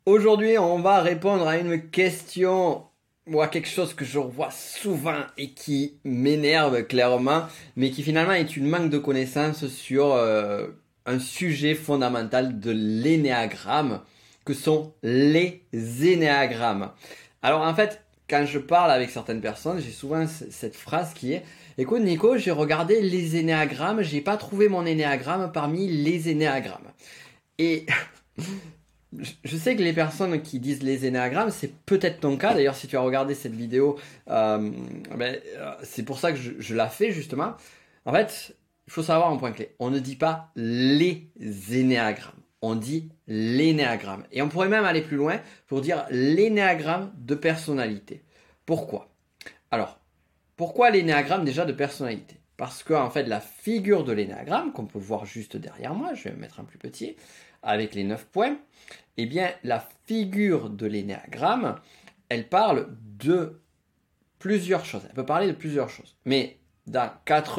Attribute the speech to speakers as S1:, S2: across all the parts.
S1: Aujourd'hui, on va répondre à une question ou à quelque chose que je revois souvent et qui m'énerve clairement, mais qui finalement est une manque de connaissances sur un sujet fondamental de l'énéagramme, que sont les énéagrammes. Alors en fait, quand je parle avec certaines personnes, j'ai souvent cette phrase qui est: écoute Nico, j'ai regardé les énéagrammes, j'ai pas trouvé mon énéagramme parmi les énéagrammes. Et je sais que les personnes qui disent les énéagrammes, c'est peut-être ton cas. D'ailleurs, si tu as regardé cette vidéo, c'est pour ça que je la fais justement. En fait, il faut savoir un point clé. On ne dit pas les énéagrammes. On dit l'énéagramme. Et on pourrait même aller plus loin pour dire l'énéagramme de personnalité. Pourquoi? Alors, pourquoi l'énéagramme déjà de personnalité? Parce que en fait, la figure de l'énéagramme, qu'on peut voir juste derrière moi, je vais me mettre un plus petit, avec les 9 points, eh bien, la figure de l'énéagramme, elle parle de plusieurs choses. Elle peut parler de plusieurs choses. Mais dans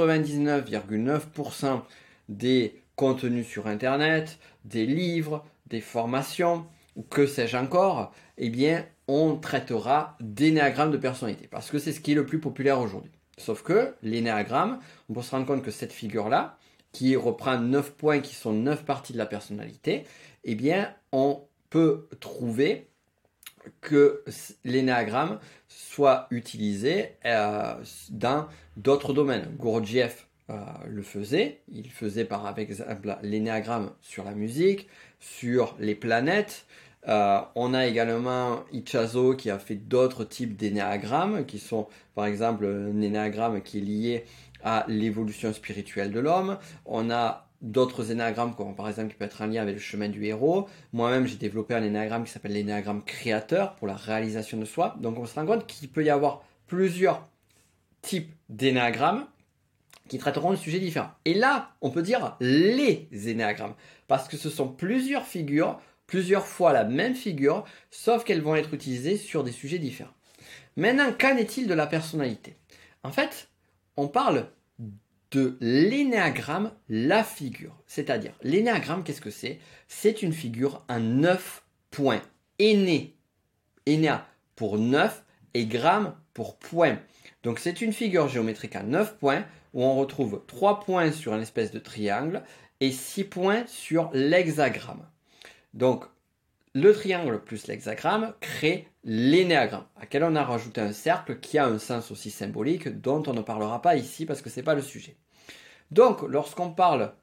S1: 99,9% des contenus sur Internet, des livres, des formations, ou que sais-je encore, eh bien, on traitera d'énéagramme de personnalité. Parce que c'est ce qui est le plus populaire aujourd'hui. Sauf que l'énéagramme, on peut se rendre compte que cette figure-là, qui reprend 9 points qui sont 9 parties de la personnalité, eh bien, on peut trouver que l'énéagramme soit utilisé dans d'autres domaines. Gurdjieff le faisait. Il faisait par exemple l'énéagramme sur la musique, sur les planètes. On a également Ichazo qui a fait d'autres types d'énéagrammes qui sont par exemple un énéagramme qui est lié à l'évolution spirituelle de l'homme. On a d'autres énéagrammes, comme par exemple qui peut être en lien avec le chemin du héros. Moi-même, j'ai développé un énéagramme qui s'appelle l'énéagramme créateur pour la réalisation de soi. Donc on se rend compte qu'il peut y avoir plusieurs types d'énéagrammes qui traiteront de sujets différents. Et là, on peut dire les énéagrammes, parce que ce sont plusieurs figures, plusieurs fois la même figure, sauf qu'elles vont être utilisées sur des sujets différents. Maintenant, qu'en est-il de la personnalité? En fait, on parle de l'énéagramme, la figure. C'est-à-dire, l'énéagramme, qu'est-ce que c'est? C'est une figure en 9 points. Éné, énéa pour 9 et gramme pour point. Donc c'est une figure géométrique à 9 points où on retrouve 3 points sur une espèce de triangle et 6 points sur l'hexagramme. Donc le triangle plus l'hexagramme crée l'énéagramme, à quel on a rajouté un cercle qui a un sens aussi symbolique dont on ne parlera pas ici parce que ce n'est pas le sujet. Donc, lorsqu'on parle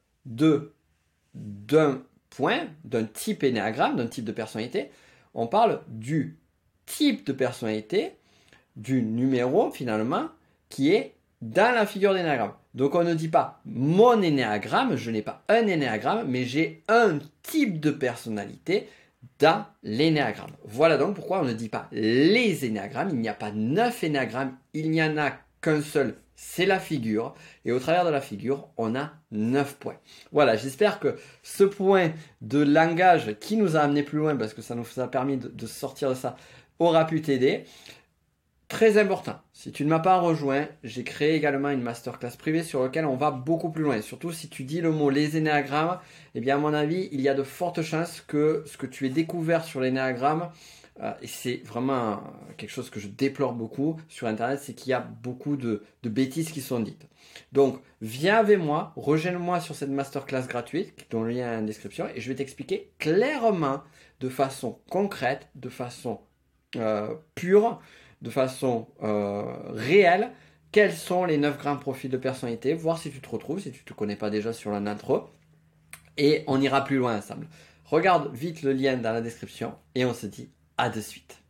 S1: d'un point, d'un type énéagramme, d'un type de personnalité, on parle du type de personnalité, du numéro finalement, qui est dans la figure d'énéagramme. Donc on ne dit pas mon énéagramme, je n'ai pas un énéagramme, mais j'ai un type de personnalité dans l'énéagramme. Voilà donc pourquoi on ne dit pas les énéagrammes, il n'y a pas 9 énéagrammes, il n'y en a qu'un seul, c'est la figure, et au travers de la figure, on a 9 points. Voilà, j'espère que ce point de langage qui nous a amené plus loin, parce que ça nous a permis de sortir de ça, aura pu t'aider. Très important, si tu ne m'as pas rejoint, j'ai créé également une masterclass privée sur laquelle on va beaucoup plus loin. Surtout si tu dis le mot les énéagrammes, eh bien à mon avis, il y a de fortes chances que ce que tu aies découvert sur l'énéagramme, et c'est vraiment quelque chose que je déplore beaucoup sur Internet, c'est qu'il y a beaucoup de bêtises qui sont dites. Donc, viens avec moi, rejoins-moi sur cette masterclass gratuite, dont le lien est en description, et je vais t'expliquer clairement, de façon concrète, de façon pure, de façon réelle, quels sont les 9 grands profils de personnalité, voir si tu te retrouves, si tu ne te connais pas déjà sur l'intro, et on ira plus loin ensemble. Regarde vite le lien dans la description, et on se dit à de suite.